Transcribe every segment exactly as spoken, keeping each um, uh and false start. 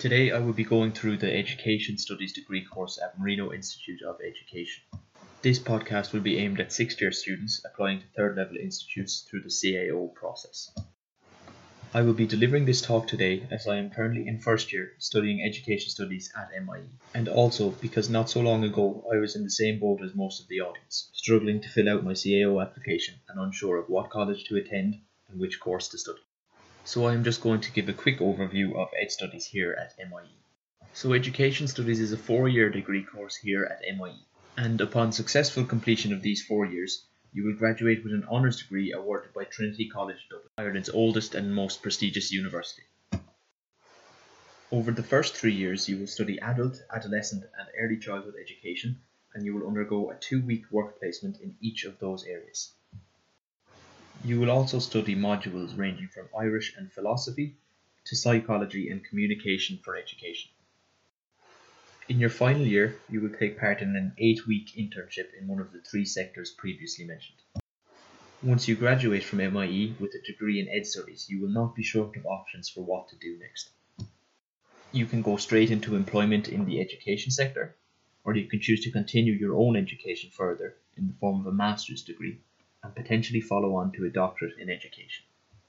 Today I will be going through the Education Studies degree course at Marino Institute of Education. This podcast will be aimed at sixth year students applying to third level institutes through the C A O process. I will be delivering this talk today as I am currently in first year studying Education Studies at M I E, and also because not so long ago I was in the same boat as most of the audience, struggling to fill out my C A O application and unsure of what college to attend and which course to study. So I am just going to give a quick overview of Ed Studies here at M I E. So Education Studies is a four-year degree course here at M I E, and upon successful completion of these four years, you will graduate with an honours degree awarded by Trinity College Dublin, Ireland's oldest and most prestigious university. Over the first three years, you will study adult, adolescent and early childhood education, and you will undergo a two-week work placement in each of those areas. You will also study modules ranging from Irish and philosophy to psychology and communication for education. In your final year, you will take part in an eight-week internship in one of the three sectors previously mentioned. Once you graduate from M I E with a degree in Ed Studies, you will not be short of options for what to do next. You can go straight into employment in the education sector, or you can choose to continue your own education further in the form of a master's degree, and potentially follow on to a doctorate in education.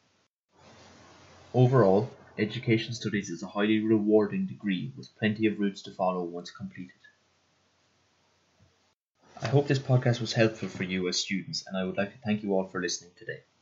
Overall, Education Studies is a highly rewarding degree with plenty of routes to follow once completed. I hope this podcast was helpful for you as students, and I would like to thank you all for listening today.